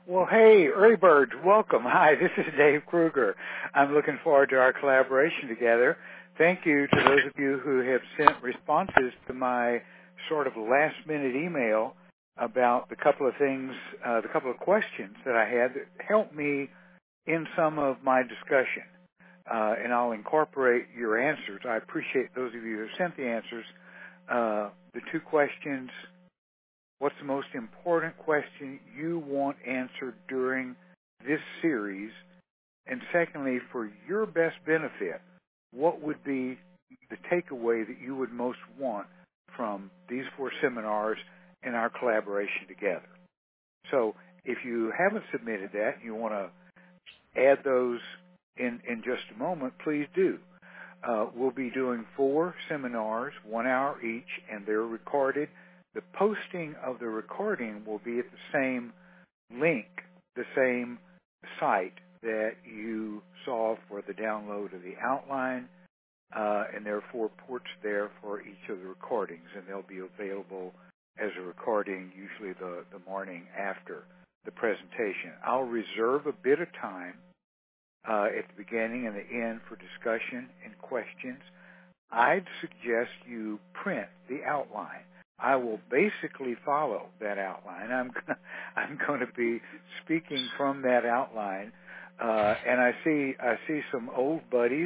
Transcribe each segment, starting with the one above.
Well, hey, early birds, welcome. Hi, this is Dave Kruger. I'm looking forward to our collaboration together. Thank you to those of you who have sent responses to my sort of last-minute email about the couple of things, the couple of questions that I had that helped me in some of my discussion. And I'll incorporate your answers. I appreciate those of you who sent the answers. The two questions: what's the most important question you want answered during this series? And secondly, for your best benefit, what would be the takeaway that you would most want from these 4 seminars and our collaboration together? So if you haven't submitted that and you want to add those in just a moment, please do. We'll be doing 4 seminars, 1 hour each, and they're recorded. The posting of the recording will be at the same link, the same site that you saw for the download of the outline, and there are 4 ports there for each of the recordings, and they'll be available as a recording usually the morning after the presentation. I'll reserve a bit of time at the beginning and the end for discussion and questions. I'd suggest you print the outline. I will basically follow that outline. I'm going to be speaking from that outline, and I see some old buddies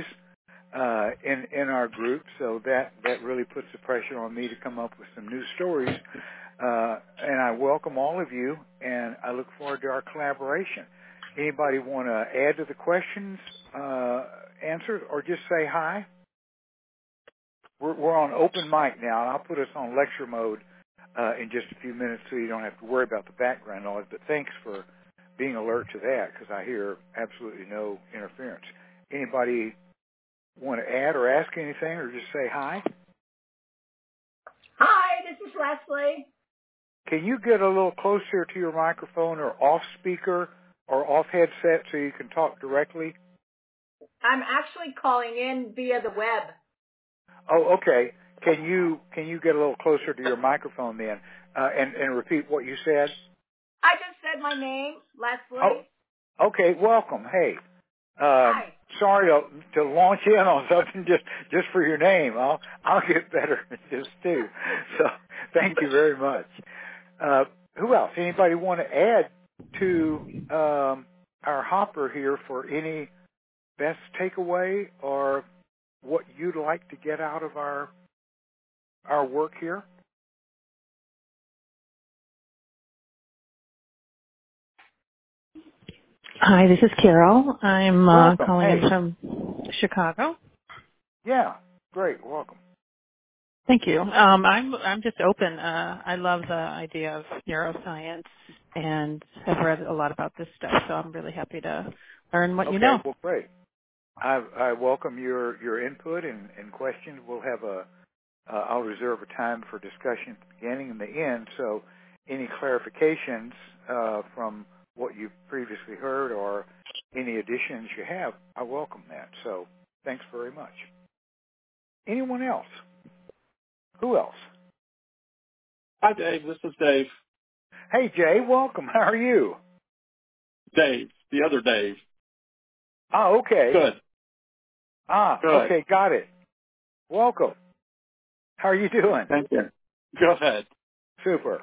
in our group, so that really puts the pressure on me to come up with some new stories. And I welcome all of you, and I look forward to our collaboration. Anybody want to add to the questions, answers, or just say hi? We're on open mic now, and I'll put us on lecture mode in just a few minutes so you don't have to worry about the background noise. But thanks for being alert to that, because I hear absolutely no interference. Anybody want to add or ask anything, or just say hi? Hi, this is Leslie. Can you get a little closer to your microphone or off speaker or off headset so you can talk directly? I'm actually calling in via the web. Oh, okay. Can you get a little closer to your microphone then, and repeat what you said? I just said my name, Leslie. Oh, okay. Welcome. Hey. Hi. Sorry to launch in on something just for your name. I'll get better at this too. So thank you very much. Who else? Anybody want to add to our hopper here for any best takeaway or what you'd like to get out of our work here? Hi, this is Carol. I'm calling in from Chicago. Yeah, great. Welcome. Thank you. I'm just open. I love the idea of neuroscience and have read a lot about this stuff, so I'm really happy to learn what you know. Well, great. I welcome your input and questions. We'll have I'll reserve a time for discussion at the beginning and the end, so any clarifications from what you've previously heard or any additions you have, I welcome that. So thanks very much. Anyone else? Who else? Hi, Dave. This is Dave. Hey, Jay. Welcome. How are you? Dave. The other Dave. Oh, okay. Good. Good. Okay. Got it. Welcome. How are you doing? Thank you. Go ahead. Super.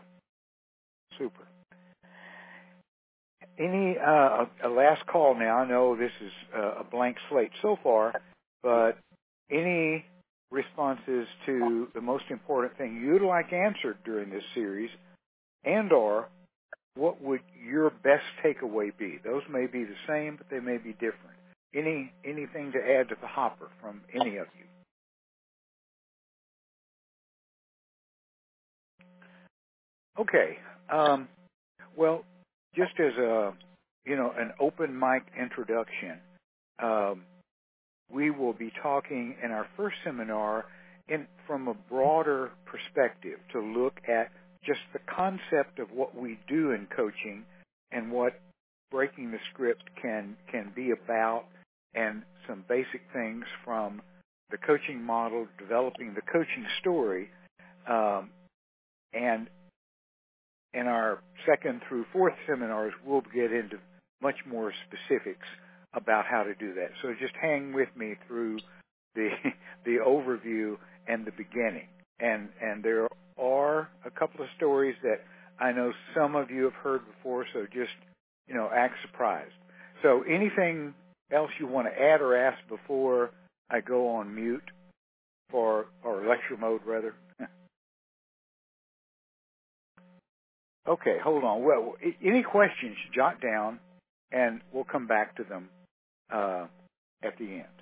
Any a last call now. I know this is a blank slate so far, but any responses to the most important thing you'd like answered during this series, and or what would your best takeaway be? Those may be the same, but they may be different. Anything to add to the hopper from any of you? Okay. Well, just as an open mic introduction, we will be talking in our first seminar from a broader perspective to look at just the concept of what we do in coaching and what breaking the script can be about, and some basic things from the coaching model, developing the coaching story, and in our second through fourth seminars, we'll get into much more specifics about how to do that. So just hang with me through the overview and the beginning. And there are a couple of stories that I know some of you have heard before, so just, act surprised. So anything else you want to add or ask before I go on mute or lecture mode, rather? Okay, hold on. Well, any questions, jot down, and we'll come back to them at the end.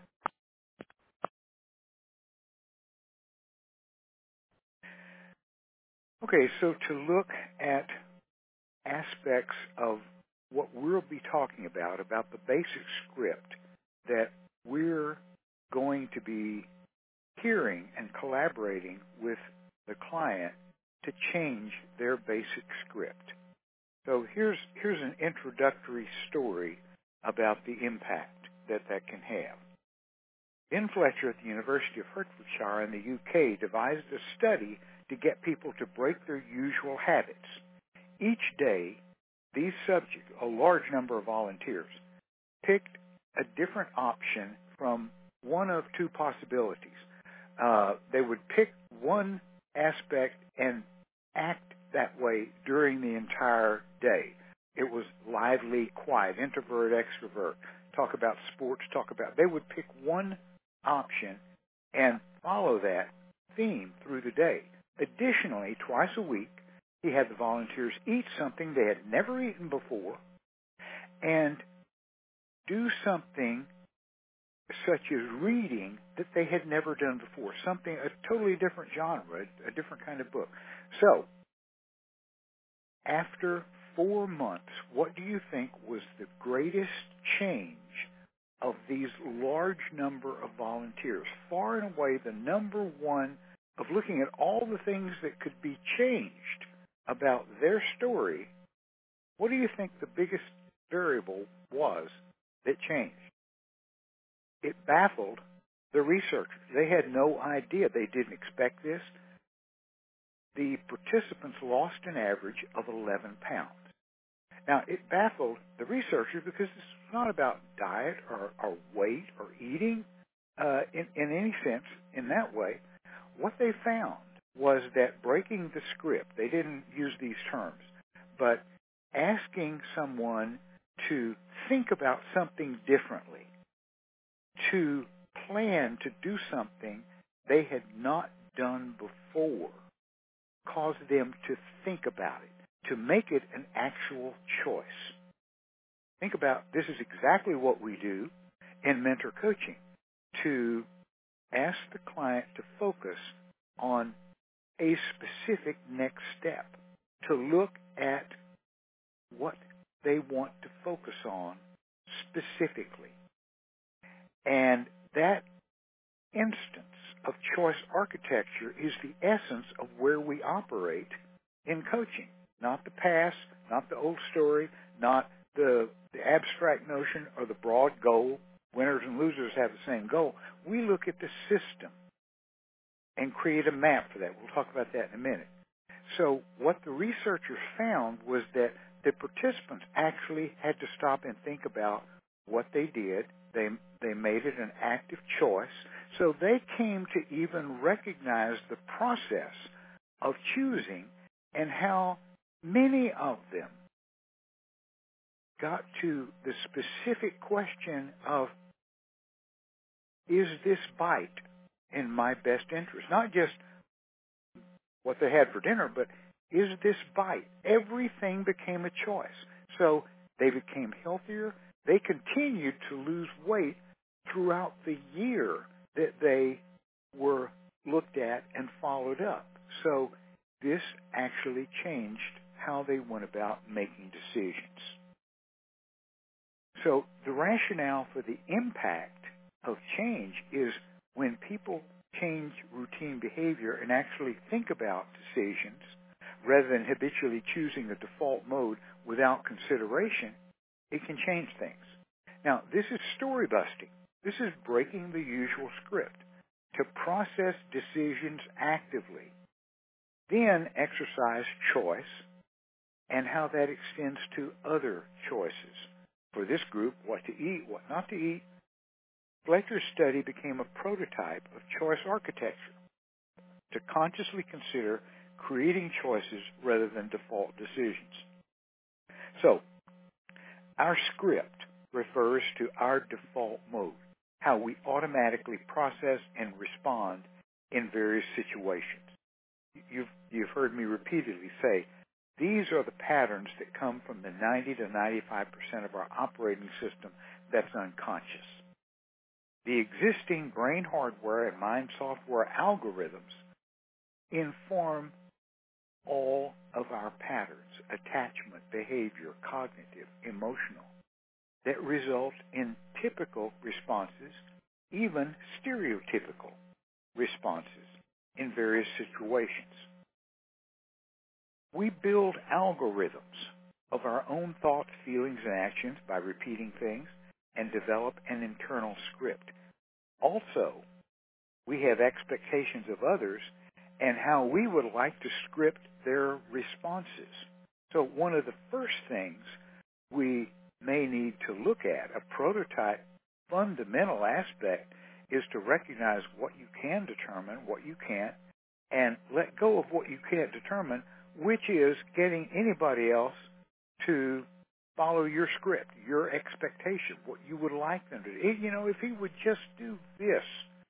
Okay, so to look at aspects of what we'll be talking about the basic script that we're going to be hearing and collaborating with the client to change their basic script. So here's an introductory story about the impact that can have. Ben Fletcher at the University of Hertfordshire in the UK devised a study to get people to break their usual habits. Each day, these subjects, a large number of volunteers, picked a different option from one of two possibilities. They would pick one aspect and act that way during the entire day. It was lively, quiet, introvert, extrovert, talk about sports, they would pick one option and follow that theme through the day. Additionally, twice a week, he had the volunteers eat something they had never eaten before and do something such as reading that they had never done before, something, a totally different genre, a different kind of book. So, after 4 months, what do you think was the greatest change of these large number of volunteers? Far and away the number one of looking at all the things that could be changed about their story, what do you think the biggest variable was that changed? It baffled the researchers. They had no idea. They didn't expect this. The participants lost an average of 11 pounds. Now, it baffled the researchers because this is not about diet or weight or eating in any sense in that way. What they found was that breaking the script, they didn't use these terms, but asking someone to think about something differently, to plan to do something they had not done before, caused them to think about it, to make it an actual choice. Think about, this is exactly what we do in mentor coaching, to ask the client to focus on a specific next step, to look at what they want to focus on specifically. And that instance of choice architecture is the essence of where we operate in coaching. Not the past, not the old story, not the abstract notion or the broad goal. Winners and losers have the same goal. We look at the system and create a map for that. We'll talk about that in a minute. So what the researchers found was that the participants actually had to stop and think about what they did. They made it an active choice. So they came to even recognize the process of choosing and how many of them got to the specific question of, is this bite in my best interest? Not just what they had for dinner, but is this bite? Everything became a choice. So they became healthier. They continued to lose weight throughout the year that they were looked at and followed up. So this actually changed how they went about making decisions. So the rationale for the impact of change is when people change routine behavior and actually think about decisions rather than habitually choosing a default mode without consideration, it can change things. Now, this is story busting. This is breaking the usual script to process decisions actively, then exercise choice, and how that extends to other choices. For this group, what to eat, what not to eat, Fletcher's study became a prototype of choice architecture to consciously consider creating choices rather than default decisions. So, our script refers to our default mode, how we automatically process and respond in various situations. You've heard me repeatedly say, these are the patterns that come from the 90 to 95% of our operating system that's unconscious. The existing brain hardware and mind software algorithms inform all of our patterns, attachment, behavior, cognitive, emotional, that result in typical responses, even stereotypical responses in various situations. We build algorithms of our own thoughts, feelings, and actions by repeating things and develop an internal script. Also, we have expectations of others and how we would like to script their responses. So one of the first things we may need to look at, a prototype fundamental aspect, is to recognize what you can determine, what you can't, and let go of what you can't determine, which is getting anybody else to follow your script, your expectation, what you would like them to do. If he would just do this,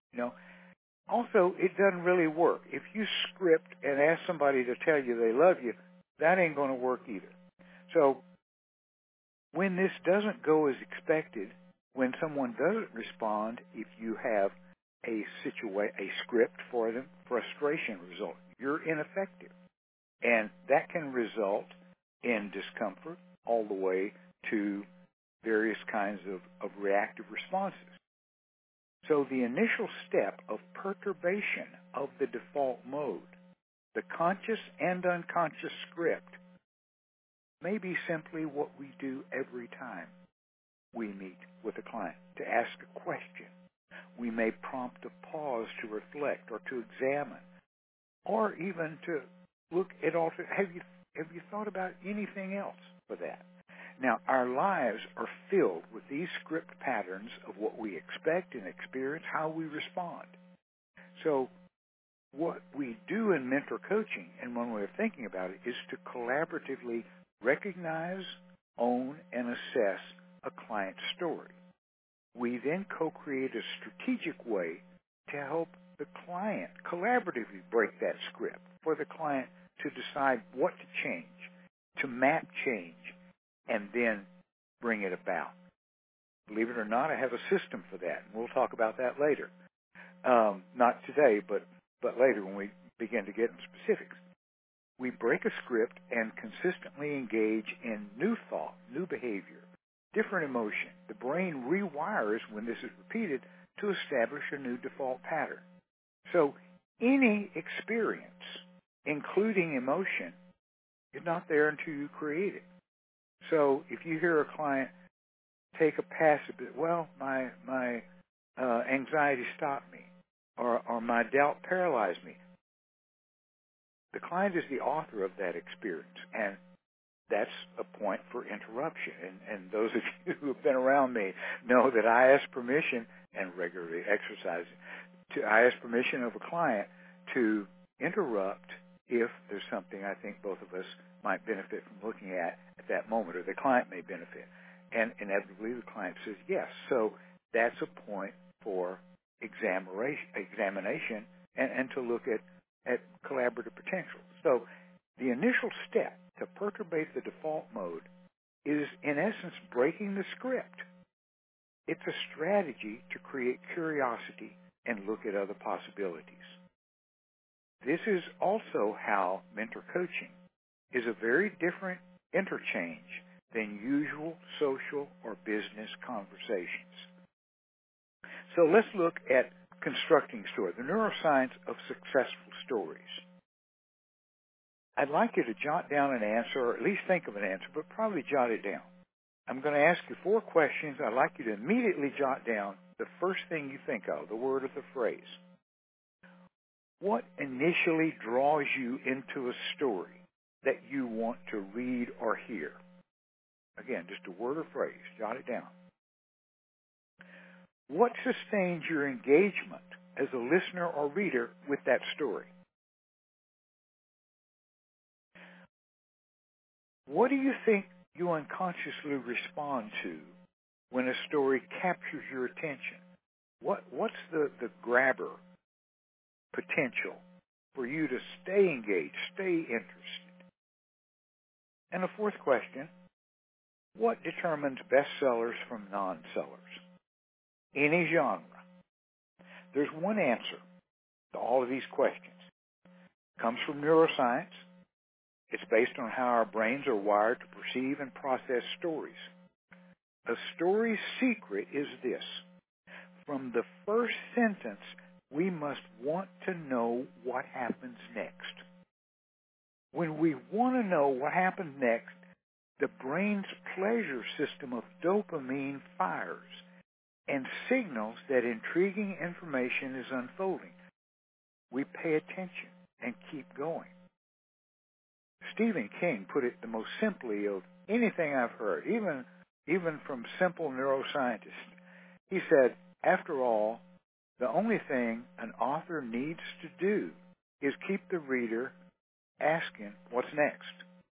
Also, it doesn't really work. If you script and ask somebody to tell you they love you, that ain't going to work either. So when this doesn't go as expected, when someone doesn't respond, if you have a script for them, frustration result. You're ineffective. And that can result in discomfort all the way to various kinds of reactive responses. So the initial step of perturbation of the default mode, the conscious and unconscious script, may be simply what we do every time we meet with a client, to ask a question. We may prompt a pause to reflect or to examine, or even to look at have you thought about anything else for that? Now, our lives are filled with these script patterns of what we expect and experience, how we respond. So what we do in mentor coaching, and one way of thinking about it, is to collaboratively recognize, own, and assess a client's story. We then co-create a strategic way to help the client collaboratively break that script, for the client to decide what to change, to map change, and then bring it about. Believe it or not, I have a system for that, and we'll talk about that later. Not today, but later when we begin to get into specifics. We break a script and consistently engage in new thought, new behavior, different emotion. The brain rewires when this is repeated to establish a new default pattern. So any experience, including emotion, is not there until you create it. So if you hear a client take a passive, well, my anxiety stopped me, or my doubt paralyzed me, the client is the author of that experience, and that's a point for interruption. And those of you who have been around me know that I ask permission, and regularly exercise it, I ask permission of a client to interrupt if there's something I think both of us might benefit from looking at that moment, or the client may benefit. And inevitably the client says yes. So that's a point for examination and to look at collaborative potential. So the initial step to perturbate the default mode is, in essence, breaking the script. It's a strategy to create curiosity and look at other possibilities. This is also how mentor coaching is a very different interchange than usual social or business conversations. So let's look at constructing story, the neuroscience of successful stories. I'd like you to jot down an answer, or at least think of an answer, but probably jot it down. I'm going to ask you 4 questions. I'd like you to immediately jot down the first thing you think of, the word or the phrase. What initially draws you into a story? that you want to read or hear. Again, just a word or phrase. Jot it down. What sustains your engagement as a listener or reader with that story? What do you think you unconsciously respond to when a story captures your attention? What's the grabber potential for you to stay engaged, stay interested? And the fourth question, what determines bestsellers from non-sellers? Any genre. There's one answer to all of these questions. It comes from neuroscience. It's based on how our brains are wired to perceive and process stories. A story's secret is this. From the first sentence, we must want to know what happens next. When we want to know what happens next, the brain's pleasure system of dopamine fires and signals that intriguing information is unfolding. We pay attention and keep going. Stephen King put it the most simply of anything I've heard, even from simple neuroscientists. He said, after all, the only thing an author needs to do is keep the reader asking, what's next?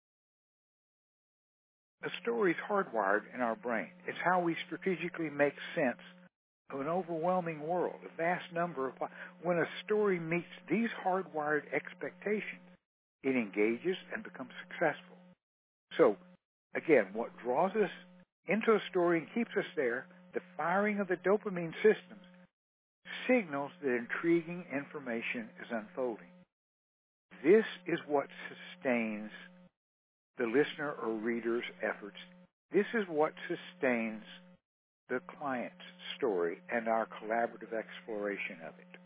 A story is hardwired in our brain. It's how we strategically make sense of an overwhelming world, a vast number of... When a story meets these hardwired expectations, it engages and becomes successful. So, again, what draws us into a story and keeps us there, the firing of the dopamine systems, signals that intriguing information is unfolding. This is what sustains the listener or reader's efforts. This is what sustains the client's story and our collaborative exploration of it.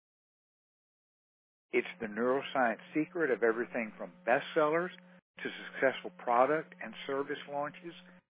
It's the neuroscience secret of everything from bestsellers to successful product and service launches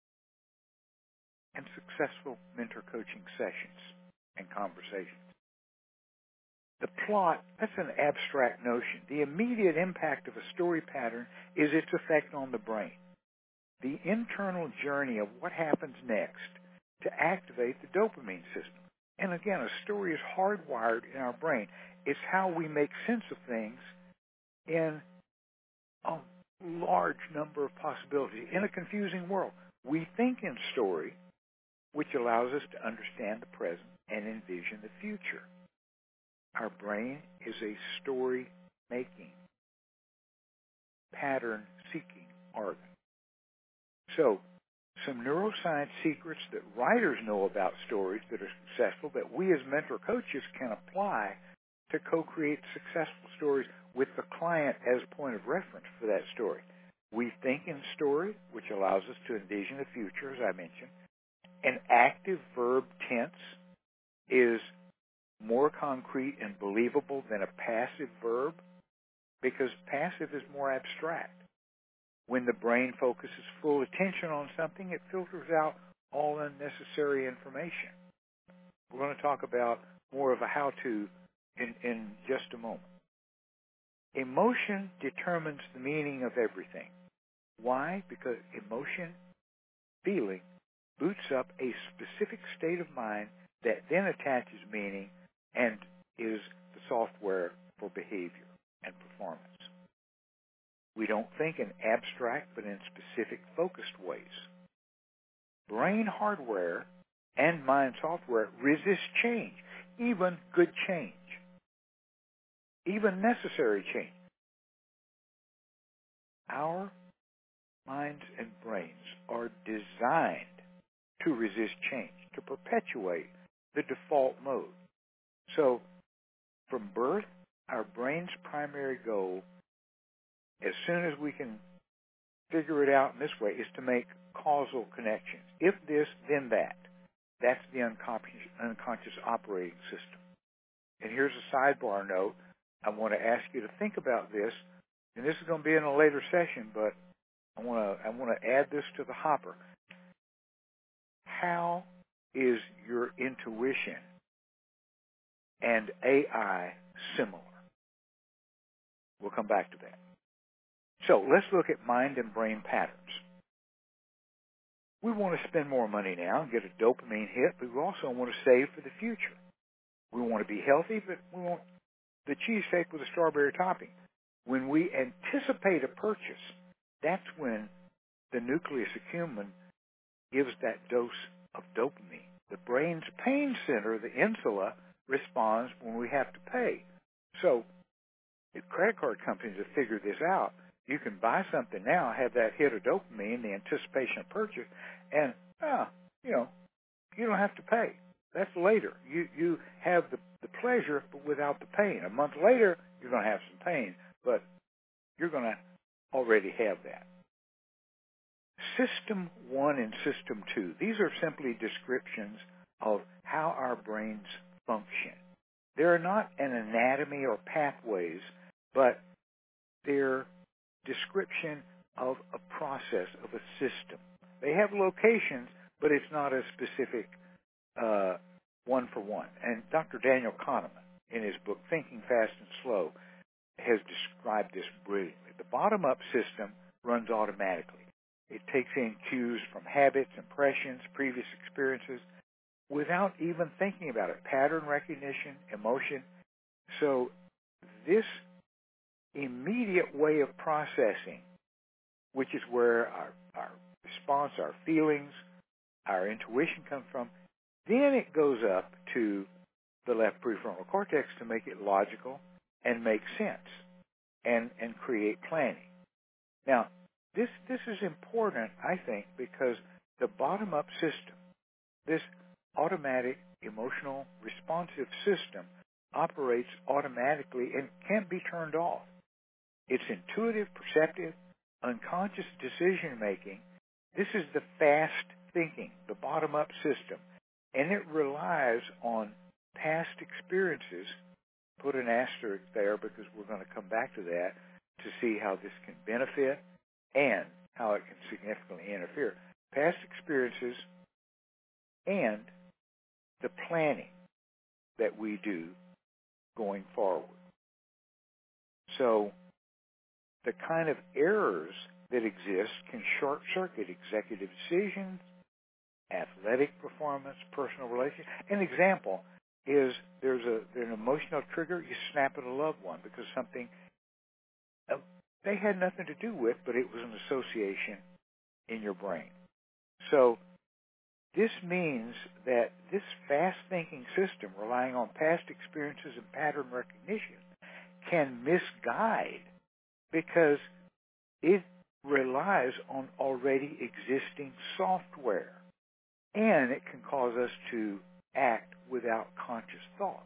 and successful mentor coaching sessions and conversations. The plot, that's an abstract notion. The immediate impact of a story pattern is its effect on the brain. The internal journey of what happens next to activate the dopamine system. And again, a story is hardwired in our brain. It's how we make sense of things in a large number of possibilities. In a confusing world, we think in story, which allows us to understand the present and envision the future. Our brain is a story-making, pattern-seeking organ. So, some neuroscience secrets that writers know about stories that are successful that we as mentor coaches can apply to co-create successful stories with the client as a point of reference for that story. We think in story, which allows us to envision the future, as I mentioned. An active verb tense is more concrete and believable than a passive verb because passive is more abstract. When the brain focuses full attention on something, it filters out all unnecessary information. We're going to talk about more of a how-to in just a moment. Emotion determines the meaning of everything. Why? Because emotion, feeling, boots up a specific state of mind that then attaches meaning and is the software for behavior and performance. We don't think in abstract but in specific, focused ways. Brain hardware and mind software resist change, even good change, even necessary change. Our minds and brains are designed to resist change, to perpetuate the default mode. So, from birth, our brain's primary goal, as soon as we can figure it out in this way, is to make causal connections. If this, then that. That's the unconscious operating system. And here's a sidebar note. I want to ask you to think about this, and this is going to be in a later session, but I want to add this to the hopper. How is your intuition and AI similar? We'll come back to that. So let's look at mind and brain patterns. We want to spend more money now and get a dopamine hit, but we also want to save for the future. We want to be healthy, but we want the cheesesteak with a strawberry topping. When we anticipate a purchase, that's when the nucleus accumbens gives that dose of dopamine. The brain's pain center, the insula, responds when we have to pay. So if credit card companies have figured this out, you can buy something now, have that hit of dopamine, the anticipation of purchase, and, you don't have to pay. That's later. You have the pleasure, but without the pain. A month later, you're going to have some pain, but you're going to already have that. System 1 and System 2, these are simply descriptions of how our brains function. They're not an anatomy or pathways, but they're description of a process, of a system. They have locations, but it's not a specific one-for-one. And Dr. Daniel Kahneman, in his book Thinking Fast and Slow, has described this brilliantly. The bottom-up system runs automatically. It takes in cues from habits, impressions, previous experiences, without even thinking about it. Pattern recognition, emotion. So this immediate way of processing, which is where our response, our feelings, our intuition comes from, then it goes up to the left prefrontal cortex to make it logical and make sense and create planning. Now, this is important, I think, because the bottom-up system, this automatic, emotional, responsive system, operates automatically and can't be turned off. It's intuitive, perceptive, unconscious decision-making. This is the fast thinking, the bottom-up system, and it relies on past experiences. Put an asterisk there because we're going to come back to that to see how this can benefit and how it can significantly interfere. Past experiences and the planning that we do going forward. So the kind of errors that exist can short-circuit executive decisions, athletic performance, personal relationships. An example is there's an emotional trigger, you snap at a loved one because something they had nothing to do with, but it was an association in your brain. So this means that this fast-thinking system, relying on past experiences and pattern recognition, can misguide because it relies on already existing software, and it can cause us to act without conscious thought.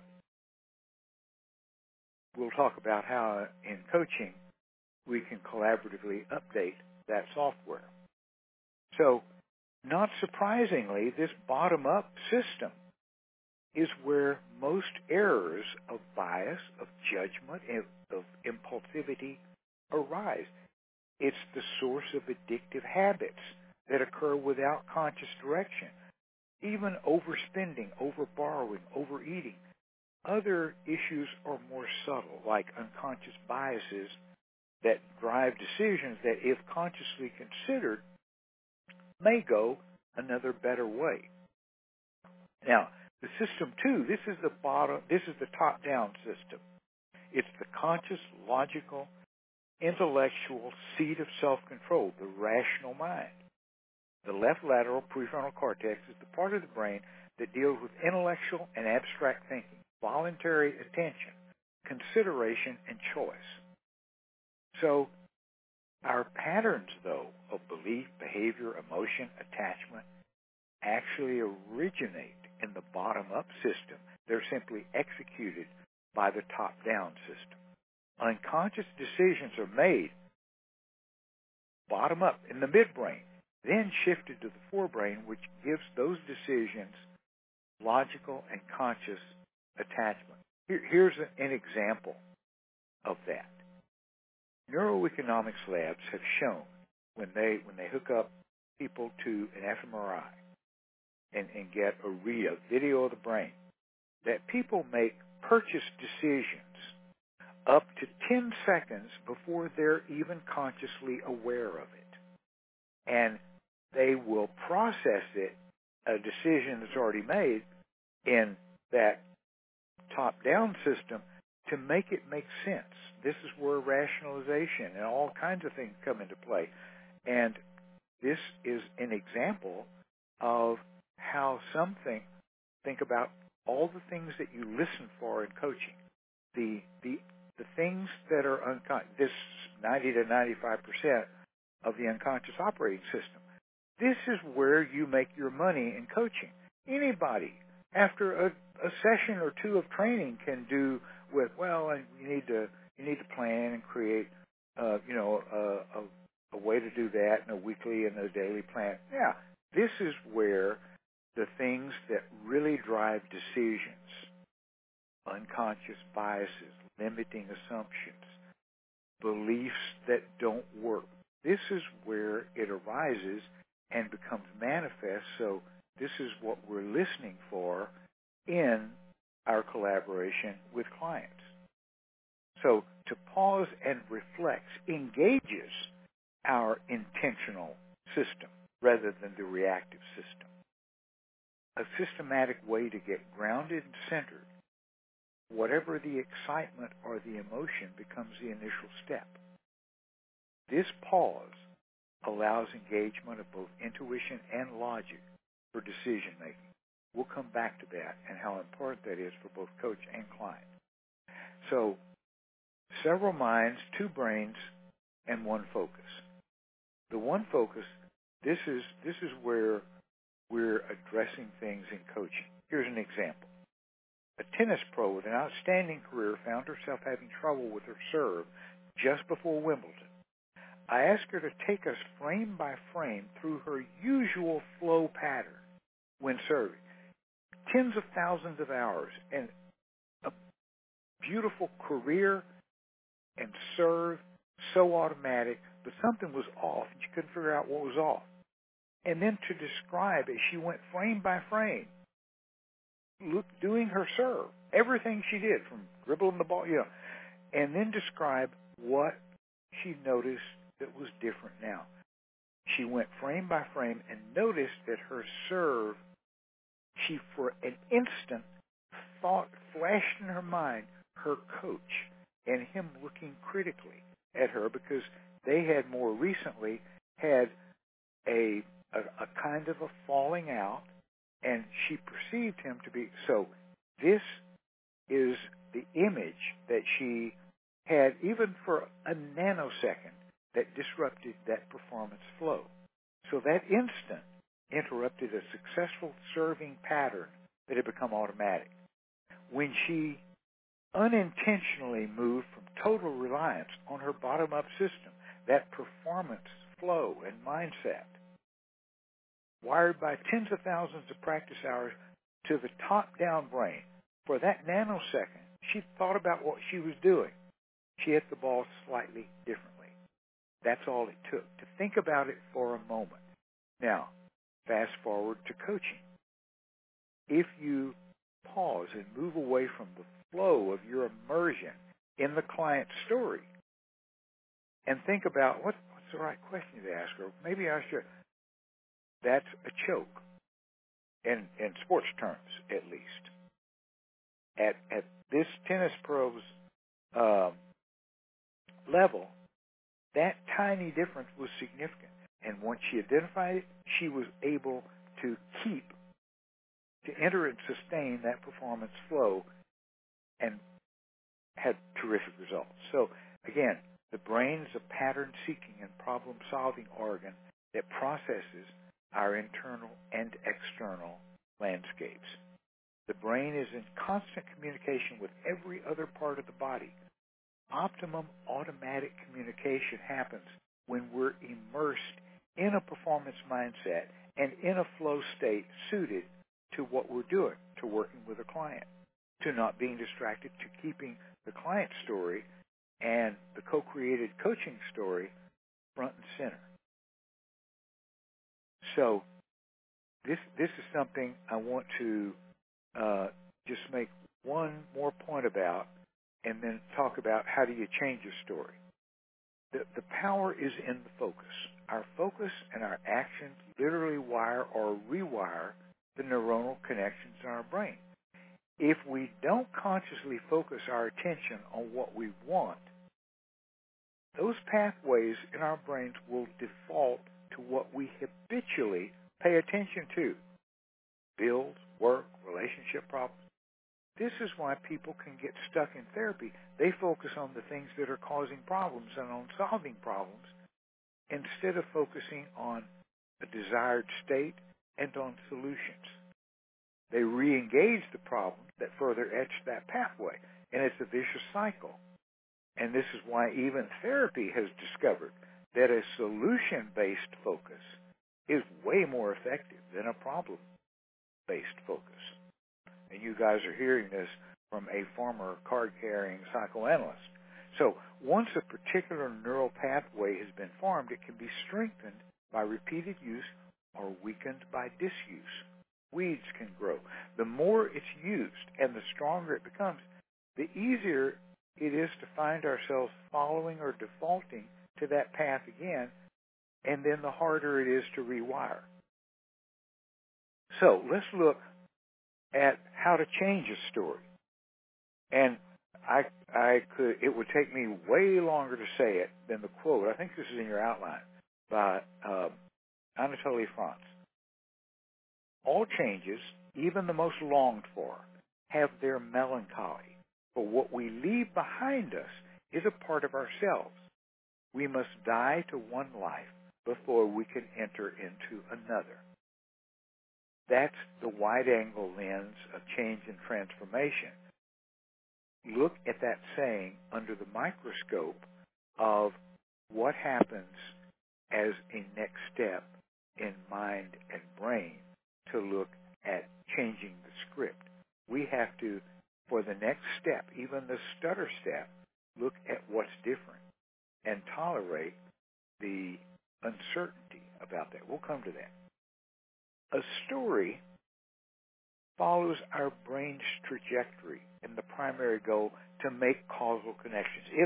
We'll talk about how in coaching we can collaboratively update that software. So, not surprisingly, this bottom-up system is where most errors of bias, of judgment, of impulsivity arise. It's the source of addictive habits that occur without conscious direction. Even overspending, overborrowing, overeating. Other issues are more subtle, like unconscious biases that drive decisions that, if consciously considered, may go another better way. Now, the system 2, this is the top-down system. It's the conscious, logical, intellectual seat of self-control, the rational mind. The left lateral prefrontal cortex is the part of the brain that deals with intellectual and abstract thinking, voluntary attention, consideration, and choice. So, our patterns, though, of belief, behavior, emotion, attachment, actually originate in the bottom-up system. They're simply executed by the top-down system. Unconscious decisions are made bottom-up in the midbrain, then shifted to the forebrain, which gives those decisions logical and conscious attachment. Here's an example of that. Neuroeconomics labs have shown when they hook up people to an fMRI and get a read, a video of the brain, that people make purchase decisions up to 10 seconds before they're even consciously aware of it. And they will process it, a decision that's already made, in that top-down system to make it make sense. This is where rationalization and all kinds of things come into play. And this is an example of how think about all the things that you listen for in coaching. The things that are unconscious, this 90 to 95% of the unconscious operating system. This is where you make your money in coaching. Anybody, after a session or two of training, can do with, well, you need to plan and create, a way to do that in a weekly and a daily plan. Yeah, this is where the things that really drive decisions, unconscious biases, limiting assumptions, beliefs that don't work. This is where it arises and becomes manifest. So this is what we're listening for in our collaboration with clients. So to pause and reflect engages our intentional system rather than the reactive system. A systematic way to get grounded and centered. Whatever the excitement or the emotion becomes the initial step. This pause allows engagement of both intuition and logic for decision making. We'll come back to that and how important that is for both coach and client. So, several minds, two brains, and one focus. The one focus, this is where we're addressing things in coaching. Here's an example. A tennis pro with an outstanding career found herself having trouble with her serve just before Wimbledon. I asked her to take us frame by frame through her usual flow pattern when serving. Tens of thousands of hours and a beautiful career and serve, so automatic, but something was off and she couldn't figure out what was off. And then to describe as she went frame by frame, doing her serve, everything she did from dribbling the ball, and then describe what she noticed that was different now. She went frame by frame and noticed that her serve, she for an instant thought, flashed in her mind, her coach and him looking critically at her because they had more recently had a kind of a falling out, and she perceived him to be. So this is the image that she had, even for a nanosecond, that disrupted that performance flow. So that instant interrupted a successful serving pattern that had become automatic. When she unintentionally moved from total reliance on her bottom-up system, that performance flow and mindset, wired by tens of thousands of practice hours to the top-down brain, for that nanosecond, she thought about what she was doing. She hit the ball slightly differently. That's all it took. To think about it for a moment. Now, fast forward to coaching. If you pause and move away from the flow of your immersion in the client's story and think about what's the right question to ask her, maybe I should. That's a choke, in sports terms, at least. At this tennis pro's level, that tiny difference was significant. And once she identified it, she was able to enter and sustain that performance flow and had terrific results. So, again, the brain is a pattern-seeking and problem-solving organ that processes our internal and external landscapes. The brain is in constant communication with every other part of the body. Optimum automatic communication happens when we're immersed in a performance mindset and in a flow state suited to what we're doing, to working with a client, to not being distracted, to keeping the client story and the co-created coaching story front and center. So this is something I want to just make one more point about, and then talk about how do you change a story. The power is in the focus. Our focus and our actions literally wire or rewire the neuronal connections in our brain. If we don't consciously focus our attention on what we want, those pathways in our brains will default to what we habitually pay attention to. Bills, work, relationship problems. This is why people can get stuck in therapy. They focus on the things that are causing problems and on solving problems instead of focusing on a desired state and on solutions. They re-engage the problem that further etch that pathway, and it's a vicious cycle. And this is why even therapy has discovered that a solution-based focus is way more effective than a problem-based focus. And you guys are hearing this from a former card-carrying psychoanalyst. So once a particular neural pathway has been formed, it can be strengthened by repeated use or weakened by disuse. Weeds can grow. The more it's used and the stronger it becomes, the easier it is to find ourselves following or defaulting to that path again, and then the harder it is to rewire. So let's look at how to change a story. And it would take me way longer to say it than the quote. I think this is in your outline by Anatole France. All changes, even the most longed for, have their melancholy. For what we leave behind us is a part of ourselves. We must die to one life before we can enter into another. That's the wide-angle lens of change and transformation. Look at that saying under the microscope of what happens as a next step in mind and brain to look at changing the script. We have to, for the next step, even the stutter step, look at what's different and tolerate the uncertainty about that. We'll come to that. A story follows our brain's trajectory in the primary goal to make causal connections. If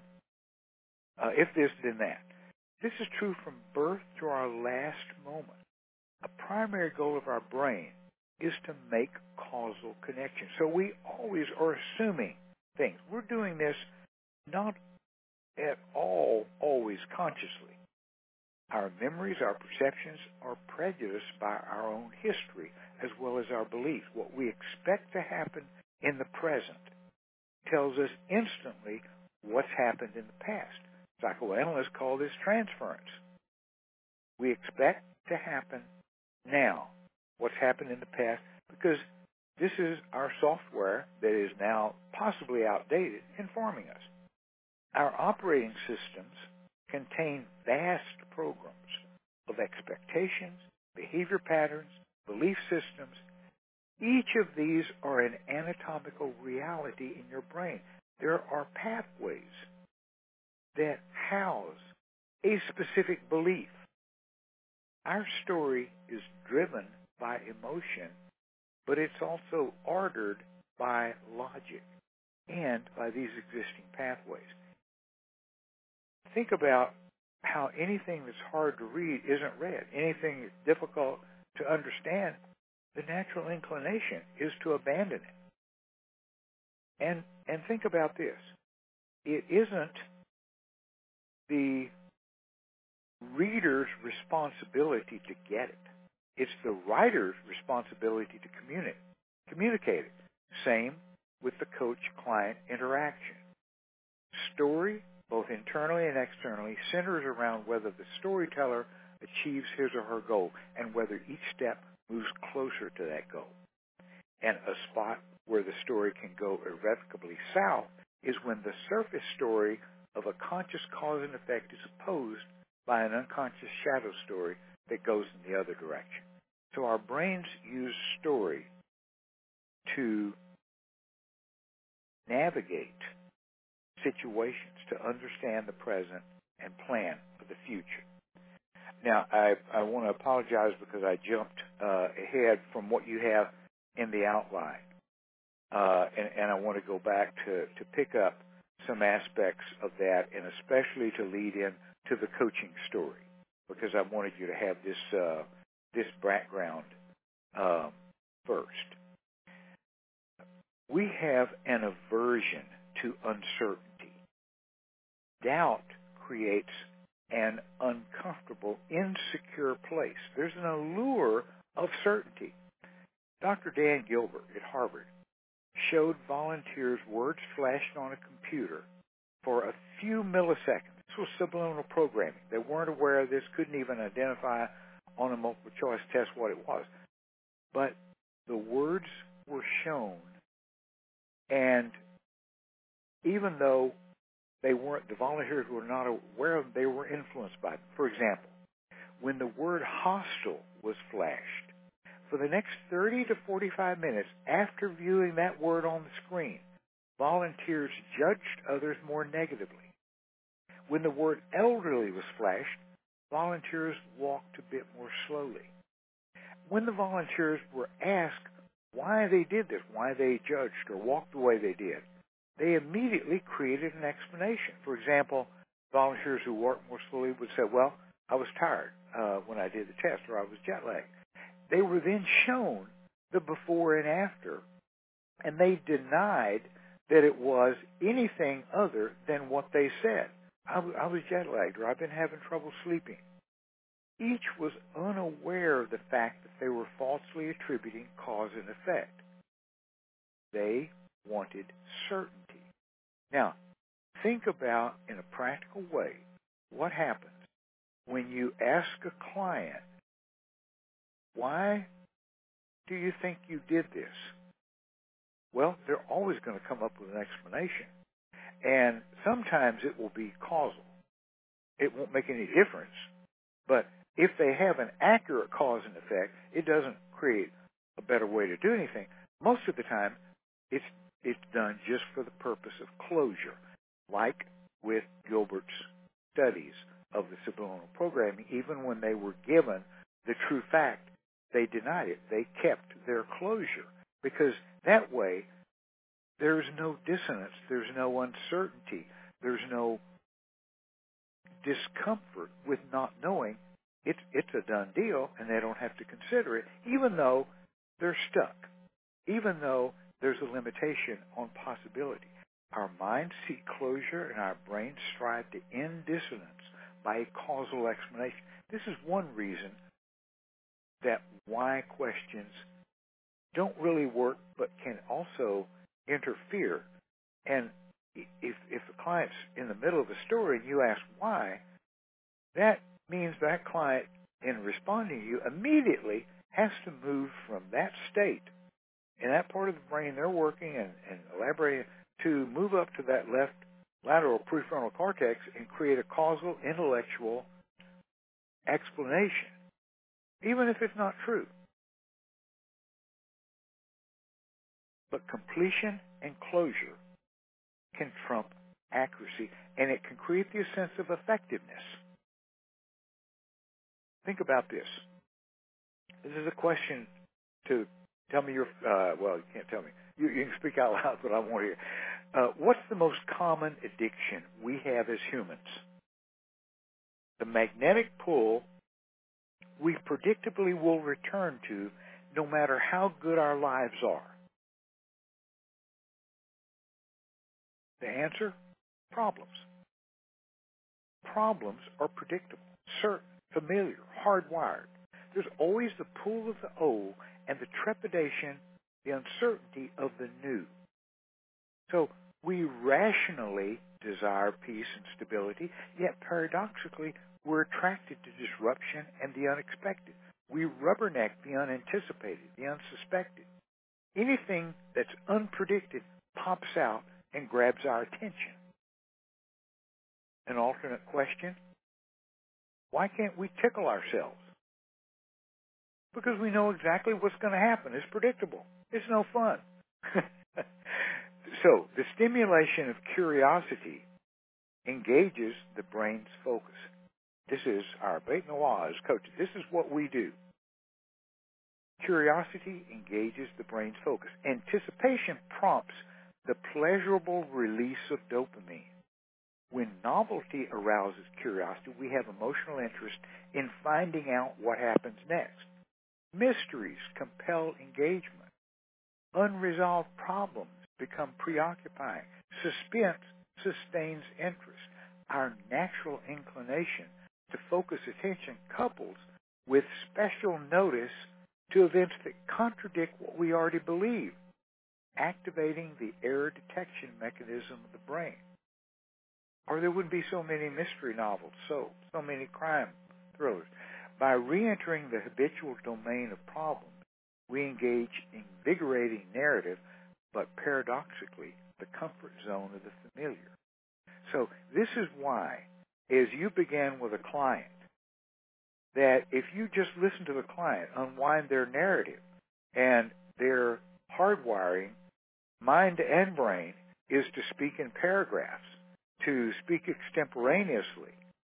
this, then that. This is true from birth to our last moment. A primary goal of our brain is to make causal connections. So we always are assuming things. We're doing this not at all always consciously. Our memories, our perceptions are prejudiced by our own history as well as our beliefs. What we expect to happen in the present tells us instantly what's happened in the past. Psychoanalysts call this transference. We expect to happen now what's happened in the past because this is our software that is now possibly outdated informing us. Our operating systems contain vast programs of expectations, behavior patterns, belief systems. Each of these are an anatomical reality in your brain. There are pathways that house a specific belief. Our story is driven by emotion, but it's also ordered by logic and by these existing pathways. Think about how anything that's hard to read isn't read. Anything that's difficult to understand, the natural inclination is to abandon it. And think about this. It isn't the reader's responsibility to get it. It's the writer's responsibility to communicate it. Same with the coach-client interaction. Story, both internally and externally, centers around whether the storyteller achieves his or her goal and whether each step moves closer to that goal. And a spot where the story can go irrevocably south is when the surface story of a conscious cause and effect is opposed by an unconscious shadow story that goes in the other direction. So our brains use story to navigate situations, to understand the present and plan for the future. Now, I want to apologize because I jumped ahead from what you have in the outline. and I want to go back to pick up some aspects of that, and especially to lead in to the coaching story, because I wanted you to have this background first. We have an aversion to uncertainty. Doubt creates an uncomfortable, insecure place. There's an allure of certainty. Dr. Dan Gilbert at Harvard showed volunteers words flashed on a computer for a few milliseconds. This was subliminal programming. They weren't aware of this, couldn't even identify on a multiple choice test what it was. But the words were shown, and even though they weren't, the volunteers were not aware of them, they were influenced by them. For example, when the word hostile was flashed, for the next 30 to 45 minutes after viewing that word on the screen, volunteers judged others more negatively. When the word elderly was flashed, volunteers walked a bit more slowly. When the volunteers were asked why they did this, why they judged or walked the way they did, they immediately created an explanation. For example, volunteers who walked more slowly would say, well, I was tired when I did the test, or I was jet lagged. They were then shown the before and after, and they denied that it was anything other than what they said. I was jet lagged, or I've been having trouble sleeping. Each was unaware of the fact that they were falsely attributing cause and effect. They wanted certainty. Now, think about, in a practical way, what happens when you ask a client, why do you think you did this? Well, they're always going to come up with an explanation. And sometimes it will be causal. It won't make any difference. But if they have an accurate cause and effect, it doesn't create a better way to do anything. Most of the time, it's done just for the purpose of closure, like with Gilbert's studies of the subliminal programming. Even when they were given the true fact, they denied it. They kept their closure, because that way there's no dissonance, there's no uncertainty, there's no discomfort with not knowing. It's a done deal, and they don't have to consider it, even though they're stuck, even though there's a limitation on possibility. Our minds seek closure, and our brains strive to end dissonance by a causal explanation. This is one reason that why questions don't really work, but can also interfere. And if the client's in the middle of the story and you ask why, that means that client, in responding to you, immediately has to move from that state in that part of the brain they're working and elaborating to move up to that left lateral prefrontal cortex and create a causal intellectual explanation, even if it's not true. But completion and closure can trump accuracy, and it can create the sense of effectiveness. Think about this. This is a question to tell me your, well, you can't tell me. You can speak out loud, but I want to hear. What's the most common addiction we have as humans? The magnetic pull we predictably will return to no matter how good our lives are. The answer? Problems. Problems are predictable, certain, familiar, hardwired. There's always the pull of the old and the trepidation, the uncertainty of the new. So we rationally desire peace and stability, yet paradoxically we're attracted to disruption and the unexpected. We rubberneck the unanticipated, the unsuspected. Anything that's unpredicted pops out and grabs our attention. An alternate question: why can't we tickle ourselves? Because we know exactly what's going to happen. It's predictable. It's no fun. So the stimulation of curiosity engages the brain's focus. This is our bête noire as coaches. This is what we do. Curiosity engages the brain's focus. Anticipation prompts the pleasurable release of dopamine. When novelty arouses curiosity, we have emotional interest in finding out what happens next. Mysteries compel engagement. Unresolved problems become preoccupying. Suspense sustains interest. Our natural inclination to focus attention couples with special notice to events that contradict what we already believe, activating the error detection mechanism of the brain. Or there wouldn't be so many mystery novels, so many crime thrillers. By re-entering the habitual domain of problems, we engage in invigorating narrative, but paradoxically, the comfort zone of the familiar. So this is why, as you begin with a client, that if you just listen to the client, unwind their narrative, and their hardwiring, mind and brain, is to speak in paragraphs, to speak extemporaneously,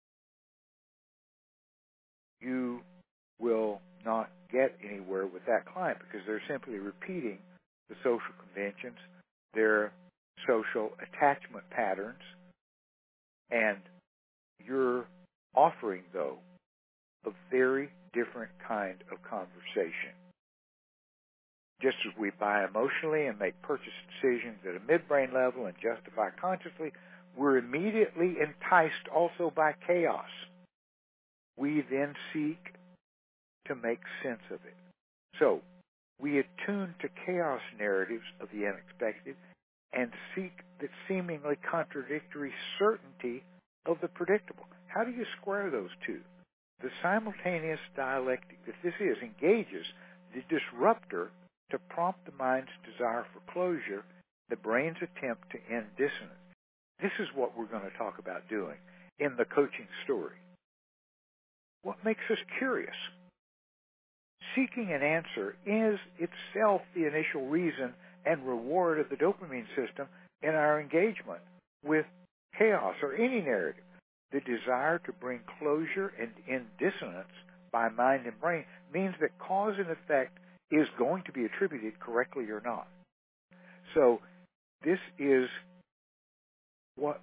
you will not get anywhere with that client because they're simply repeating the social conventions, their social attachment patterns, and you're offering, though, a very different kind of conversation. Just as we buy emotionally and make purchase decisions at a midbrain level and justify consciously, we're immediately enticed also by chaos. We then seek to make sense of it. So, we attune to chaos narratives of the unexpected and seek the seemingly contradictory certainty of the predictable. How do you square those two? The simultaneous dialectic that this is engages the disruptor to prompt the mind's desire for closure, the brain's attempt to end dissonance. This is what we're going to talk about doing in the coaching story. What makes us curious? Seeking an answer is itself the initial reason and reward of the dopamine system in our engagement with chaos or any narrative. The desire to bring closure and end dissonance by mind and brain means that cause and effect is going to be attributed correctly or not. So this is what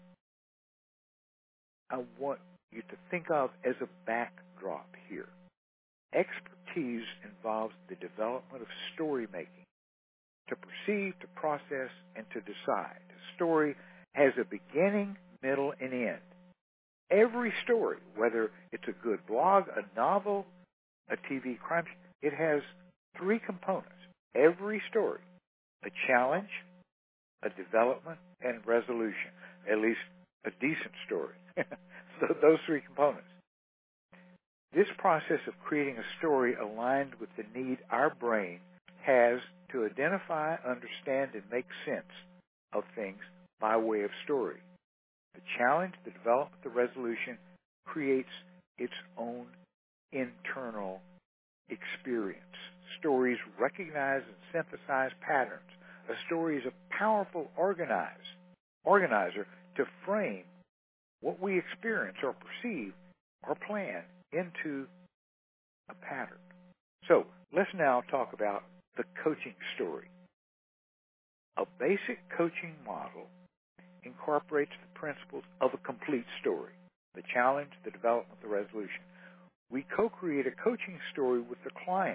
I want you to think of as a backdrop here. Expertise involves the development of story making, to perceive, to process, and to decide. A story has a beginning, middle, and end. Every story, whether it's a good blog, a novel, a TV crime, it has three components. Every story, a challenge, a development, and resolution. At least a decent story. So those three components. This process of creating a story aligned with the need our brain has to identify, understand, and make sense of things by way of story. The challenge, the development, the resolution creates its own internal experience. Stories recognize and synthesize patterns. A story is a powerful organizer to frame what we experience or perceive or plan into a pattern. So let's now talk about the coaching story. A basic coaching model incorporates the principles of a complete story, the challenge, the development, the resolution. We co-create a coaching story with the client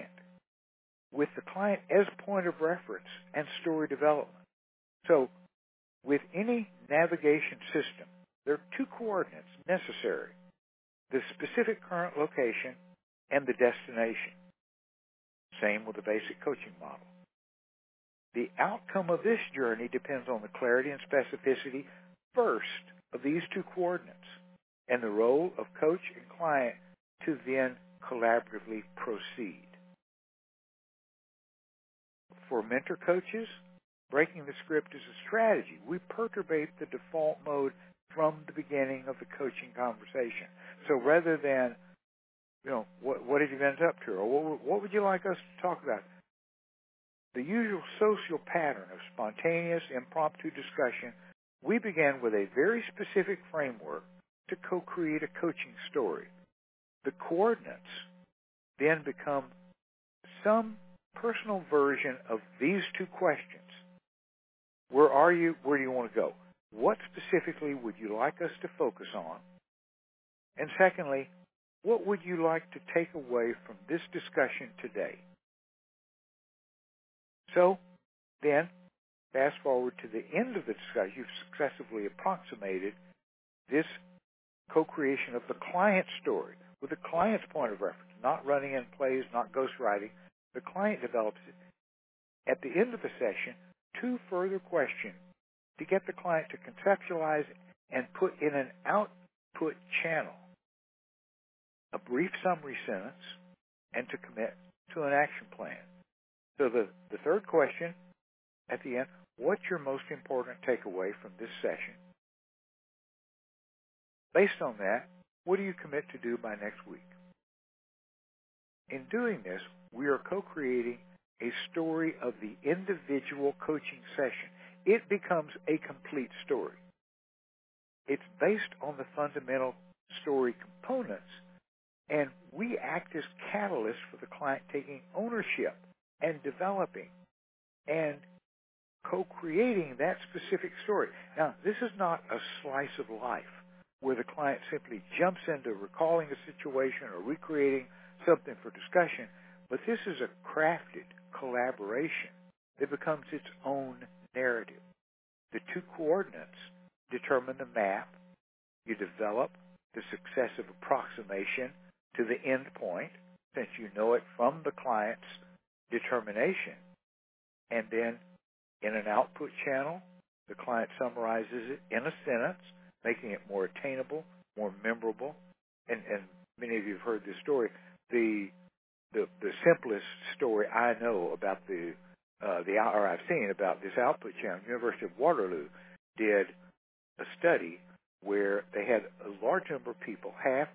as point of reference and story development. So with any navigation system, there are two coordinates necessary, the specific current location and the destination. Same with the basic coaching model. The outcome of this journey depends on the clarity and specificity first of these two coordinates and the role of coach and client to then collaboratively proceed. For mentor coaches, breaking the script is a strategy. We perturbate the default mode from the beginning of the coaching conversation. So rather than, what have you been up to, or what would you like us to talk about? The usual social pattern of spontaneous, impromptu discussion, we began with a very specific framework to co-create a coaching story. The coordinates then become some personal version of these two questions. Where are you? Where do you want to go? What specifically would you like us to focus on? And secondly, what would you like to take away from this discussion today? So, then, fast forward to the end of the discussion, you've successfully approximated this co-creation of the client's story with the client's point of reference, not running in plays, not ghostwriting. The client develops it. At the end of the session, 2 further questions to get the client to conceptualize and put in an output channel a brief summary sentence and to commit to an action plan. So the third question at the end, what's your most important takeaway from this session? Based on that, what do you commit to do by next week? In doing this, we are co-creating a story of the individual coaching session. It becomes a complete story. It's based on the fundamental story components, and we act as catalysts for the client taking ownership and developing and co-creating that specific story. Now, this is not a slice of life where the client simply jumps into recalling a situation or recreating something for discussion, but this is a crafted collaboration that becomes its own narrative. The 2 coordinates determine the map. You develop the successive approximation to the end point, since you know it from the client's determination. And then in an output channel, the client summarizes it in a sentence, making it more attainable, more memorable. And many of you have heard this story. The simplest story I know about or I've seen about this output channel, University of Waterloo did a study where they had a large number of people, half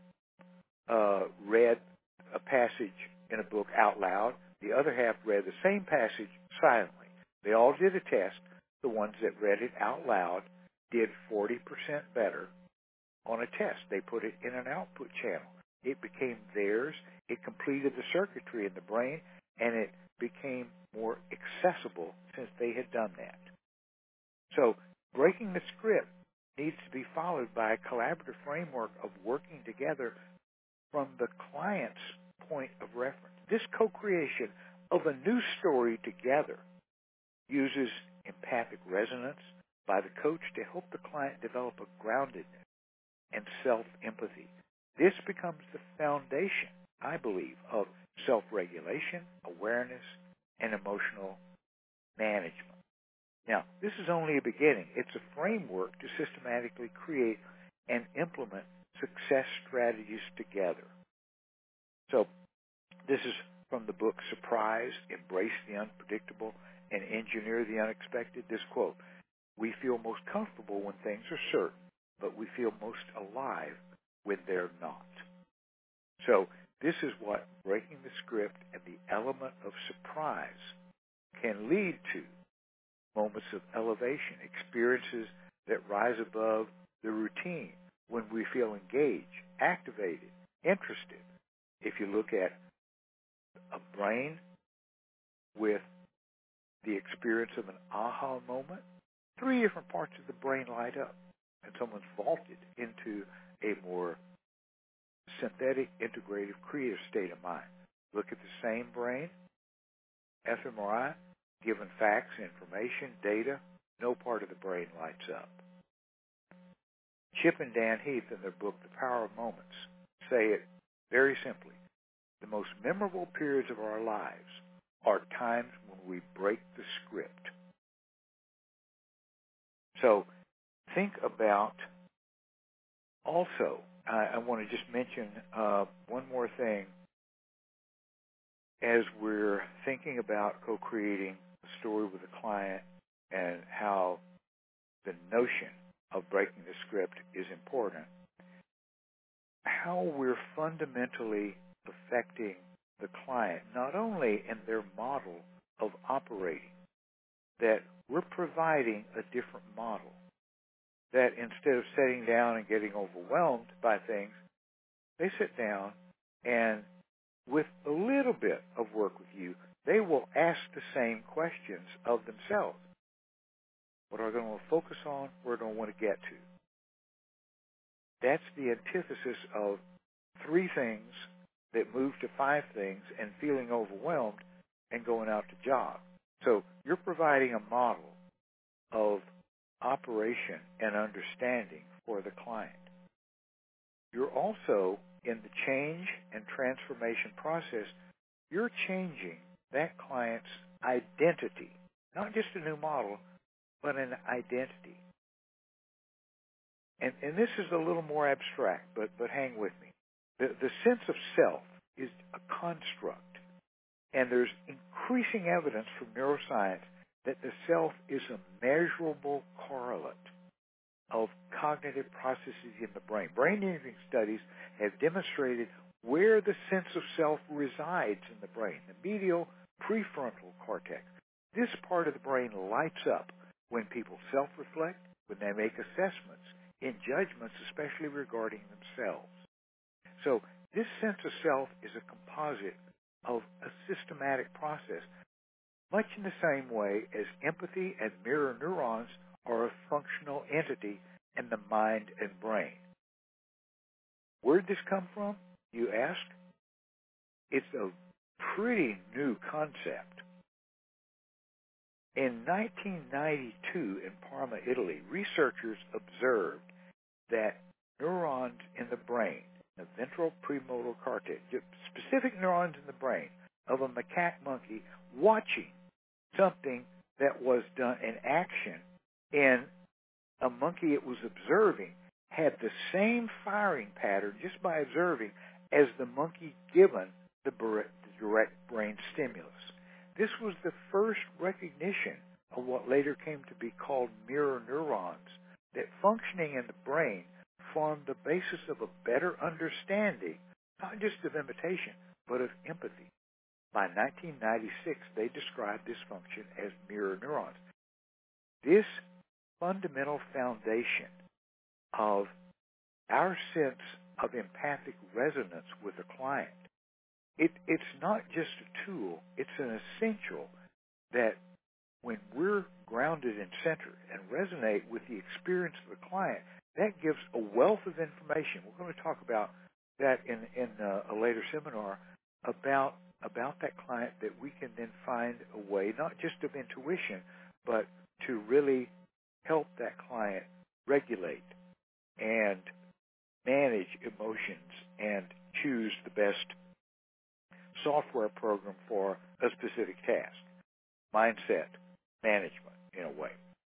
read a passage in a book out loud, the other half read the same passage silently. They all did a test. The ones that read it out loud did 40% better on a test. They put it in an output channel. It became theirs. It completed the circuitry in the brain, and it became more accessible since they had done that. So breaking the script needs to be followed by a collaborative framework of working together from the client's point of reference. This co-creation of a new story together uses empathic resonance by the coach to help the client develop a groundedness and self-empathy. This becomes the foundation, I believe, of self-regulation, awareness, and emotional management. Now, this is only a beginning. It's a framework to systematically create and implement success strategies together. So, this is from the book Surprise, Embrace the Unpredictable, and Engineer the Unexpected. This quote, "We feel most comfortable when things are certain, but we feel most alive when they're not." So, this is what breaking the script and the element of surprise can lead to. Moments of elevation, experiences that rise above the routine when we feel engaged, activated, interested. If you look at a brain with the experience of an aha moment, 3 different parts of the brain light up, and someone's vaulted into a more synthetic, integrative, creative state of mind. Look at the same brain, fMRI, given facts, information, data, no part of the brain lights up. Chip and Dan Heath, in their book, The Power of Moments, say it very simply. The most memorable periods of our lives are times when we break the script. So think about also, I want to just mention one more thing as we're thinking about co-creating a story with a client and how the notion of breaking the script is important. How we're fundamentally affecting the client, not only in their model of operating, that we're providing a different model. That instead of sitting down and getting overwhelmed by things, they sit down and with a little bit of work with you, they will ask the same questions of themselves. What are I going to focus on? Where do I want to get to? That's the antithesis of 3 things that move to 5 things and feeling overwhelmed and going out to jog. So you're providing a model of operation and understanding for the client. You're also, in the change and transformation process, you're changing that client's identity, not just a new model, but an identity. And this is a little more abstract, but hang with me. The sense of self is a construct, and there's increasing evidence from neuroscience that the self is a measurable correlate of cognitive processes in the brain. Brain imaging studies have demonstrated where the sense of self resides in the brain, the medial prefrontal cortex. This part of the brain lights up when people self-reflect, when they make assessments, in judgments, especially regarding themselves. So this sense of self is a composite of a systematic process, much in the same way as empathy and mirror neurons are a functional entity in the mind and brain. Where'd this come from, you ask? It's a pretty new concept. In 1992 in Parma, Italy, researchers observed that neurons in the brain, the ventral premotor cortex, specific neurons in the brain of a macaque monkey watching something that was done in action in a monkey it was observing, had the same firing pattern just by observing as the monkey given the direct brain stimulus. This was the first recognition of what later came to be called mirror neurons, that functioning in the brain formed the basis of a better understanding, not just of imitation, but of empathy. By 1996, they described this function as mirror neurons. This fundamental foundation of our sense of empathic resonance with a client, it's not just a tool, it's an essential that when we're grounded and centered and resonate with the experience of the client, that gives a wealth of information. We're going to talk about that in a later seminar about that client, that we can then find a way, not just of intuition, but to really help that client regulate and manage emotions and choose the best software program for a specific task. Mindset management, in a way.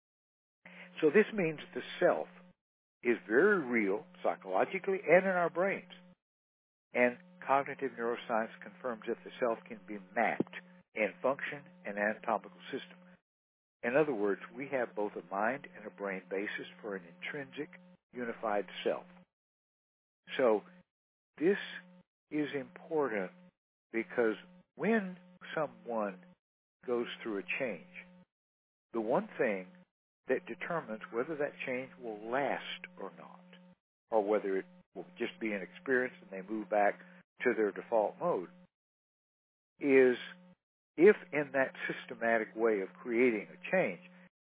So this means the self is very real, psychologically and in our brains. And cognitive neuroscience confirms that the self can be mapped in function and anatomical system. In other words, we have both a mind and a brain basis for an intrinsic, unified self. So this is important because when someone goes through a change, the one thing that determines whether that change will last or not, or whether it will just be an experience and they move back to their default mode, is if in that systematic way of creating a change,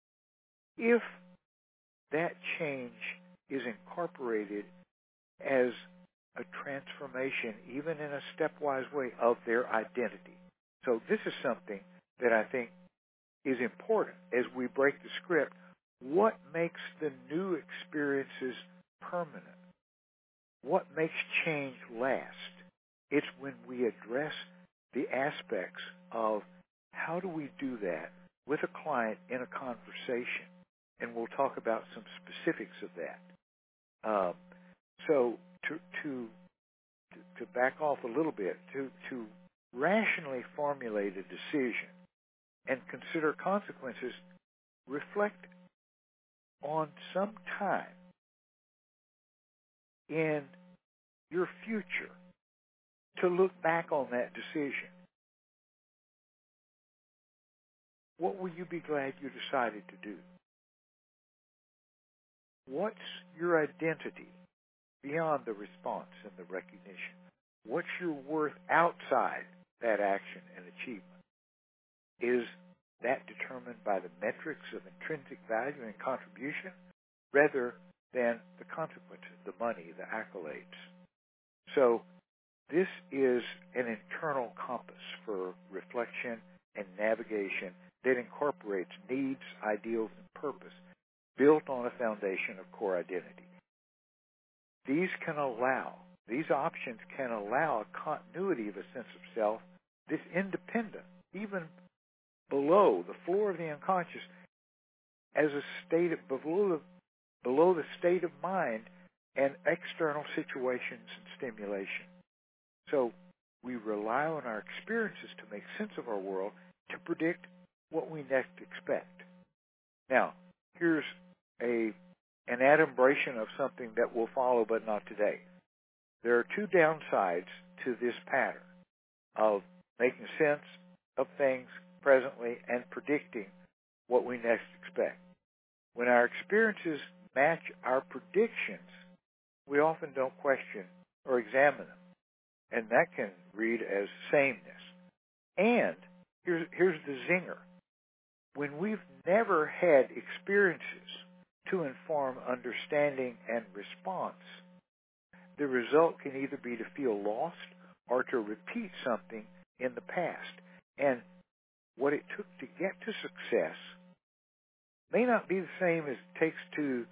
if that change is incorporated as a transformation, even in a stepwise way, of their identity. So this is something that I think is important as we break the script. What makes the new experiences permanent? What makes change last? It's when we address the aspects of how do we do that with a client in a conversation. And we'll talk about some specifics of that. So to back off a little bit, to rationally formulate a decision and consider consequences, reflect on some time in your future to look back on that decision. What will you be glad you decided to do? What's your identity beyond the response and the recognition? What's your worth outside that action and achievement? is that determined by the metrics of intrinsic value and contribution rather than the consequences, the money, the accolades. So this is an internal compass for reflection and navigation that incorporates needs, ideals, and purpose built on a foundation of core identity. These options can allow a continuity of a sense of self that's independent, even below the floor of the unconscious, as a state of below the state of mind and external situations and stimulation. So we rely on our experiences to make sense of our world, to predict what we next expect. Now, here's an adumbration of something that will follow, but not today. There are two downsides to this pattern of making sense of things presently and predicting what we next expect. When our experiences match our predictions, we often don't question or examine them, and that can read as sameness. And here's the zinger. When we've never had experiences to inform understanding and response, the result can either be to feel lost or to repeat something in the past. And what it took to get to success may not be the same as it takes to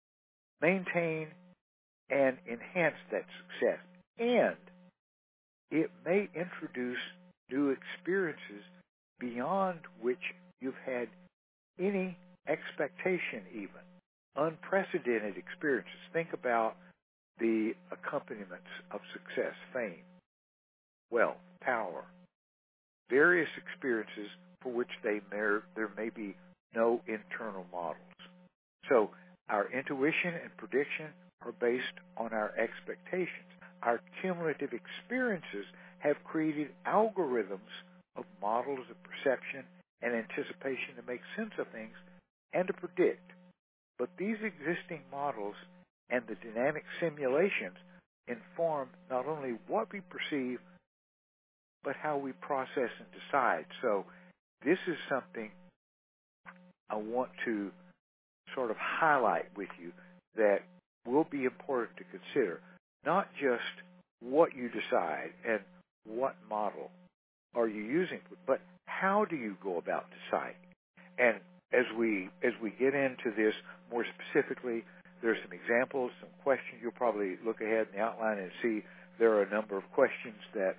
maintain and enhance that success. And it may introduce new experiences beyond which you've had any expectation even. Unprecedented experiences. Think about the accompaniments of success, fame, wealth, power, various experiences for which there may be no internal models. So our intuition and prediction are based on our expectations. Our cumulative experiences have created algorithms of models of perception and anticipation to make sense of things and to predict. But these existing models and the dynamic simulations inform not only what we perceive, but how we process and decide. So this is something I want to sort of highlight with you that will be important to consider. Not just what you decide and what model are you using, but how do you go about deciding? And as we get into this more specifically, there's some examples, some questions. You'll probably look ahead in the outline and see there are a number of questions that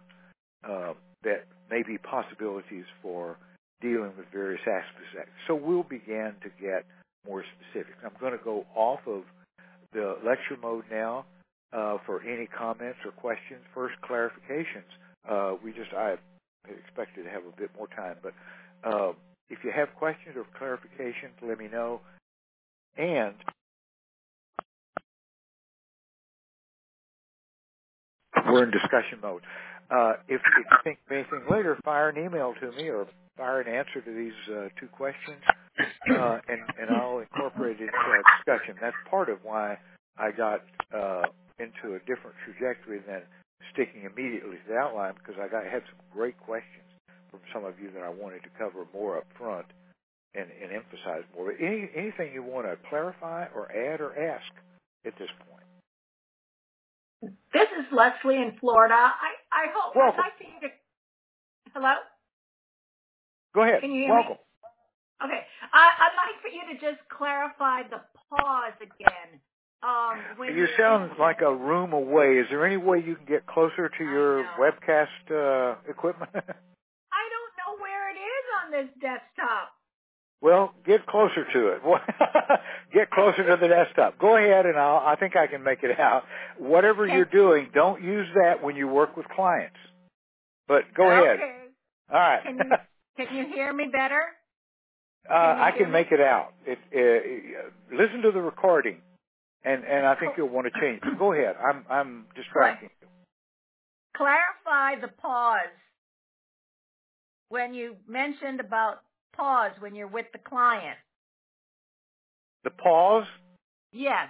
may be possibilities for dealing with various aspects. So we'll begin to get more specific. I'm going to go off of the lecture mode now for any comments or questions. First, clarifications. I expected to have a bit more time, but if you have questions or clarifications, let me know. And we're in discussion mode. If you think of anything later, fire an email to me or fire an answer to these two questions, and I'll incorporate it into our discussion. That's part of why I got into a different trajectory than sticking immediately to the outline, because I had some great questions from some of you that I wanted to cover more up front and emphasize more. But anything you want to clarify or add or ask at this point? This is Leslie in Florida. I hope I'd like for you to. Hello? Go ahead. Can you hear Welcome. me? Okay. I'd like for you to just clarify the pause again. You sound like a room away. Is there any way you can get closer to your webcast equipment? I don't know where it is on this desktop. Well, get closer to it. Get closer to the desktop. Go ahead, and I think I can make it out. Whatever you're doing, don't use that when you work with clients. But go ahead. All right. Can you hear me better? I can make it out. Listen to the recording, and I think you'll want to change. Go ahead. I'm distracting you. Clarify the pause when you mentioned about pause when you're with the client. The pause? Yes.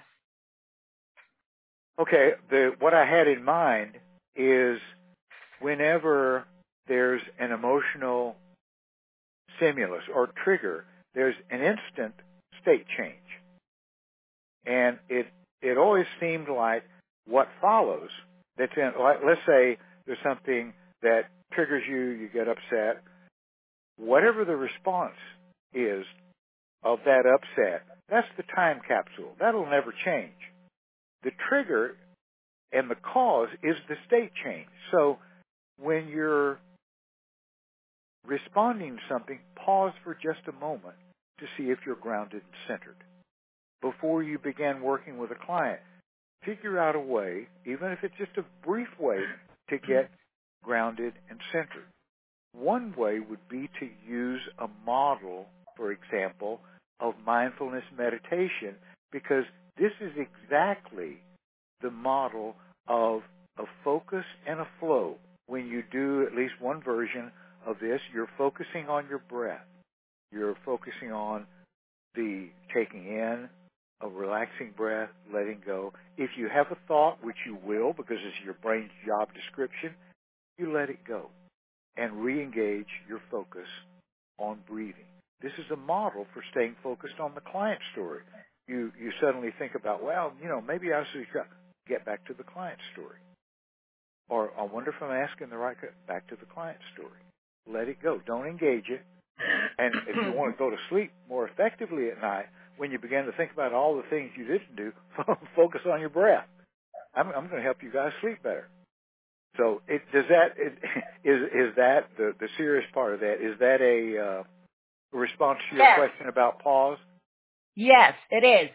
Okay. What I had in mind is whenever there's an emotional stimulus or trigger, there's an instant state change. And it always seemed like what follows, that's in, like, let's say there's something that triggers you, you get upset. Whatever the response is of that upset, that's the time capsule. That'll never change. The trigger and the cause is the state change. So when you're responding to something, pause for just a moment to see if you're grounded and centered. Before you begin working with a client, figure out a way, even if it's just a brief way, to get grounded and centered. One way would be to use a model, for example, of mindfulness meditation, because this is exactly the model of a focus and a flow. When you do at least one version of this, you're focusing on your breath. You're focusing on the taking in, a relaxing breath, letting go. If you have a thought, which you will because it's your brain's job description, you let it go and re-engage your focus on breathing. This is a model for staying focused on the client story. You suddenly think about, well, maybe I should get back to the client story. Or I wonder if I'm asking the right, back to the client story. Let it go. Don't engage it. And if you want to go to sleep more effectively at night, when you begin to think about all the things you didn't do, focus on your breath. I'm going to help you guys sleep better. So is that the serious part of that? Is that a response to your question about pause? Yes, it is.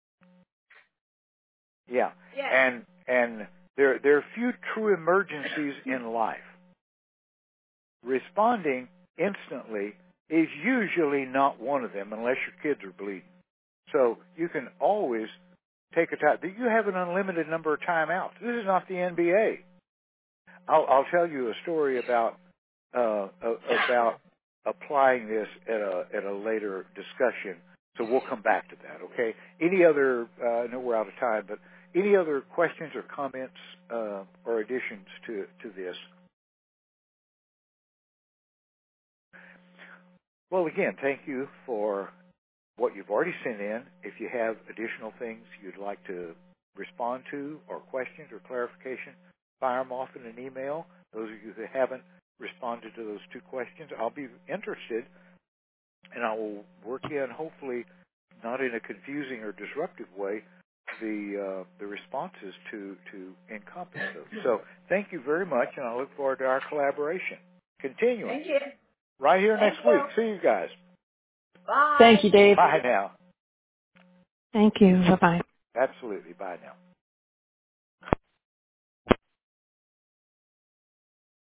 Yeah. Yes. And there are few true emergencies in life. Responding instantly is usually not one of them unless your kids are bleeding. So you can always take a time. You have an unlimited number of timeouts. This is not the NBA. I'll tell you a story about applying this at a later discussion. So we'll come back to that. Okay. Any other? I know we're out of time, but any other questions or comments or additions to this? Well, again, thank you for what you've already sent in. If you have additional things you'd like to respond to or questions or clarification, fire them off in an email. Those of you who haven't responded to those two questions, I'll be interested, and I will work in, hopefully not in a confusing or disruptive way, the responses to encompass those. So thank you very much, and I look forward to our collaboration. Continuing. Thank you. Right here next week. See you guys. Bye. Thank you, Dave. Bye now. Thank you. Bye-bye. Absolutely. Bye now.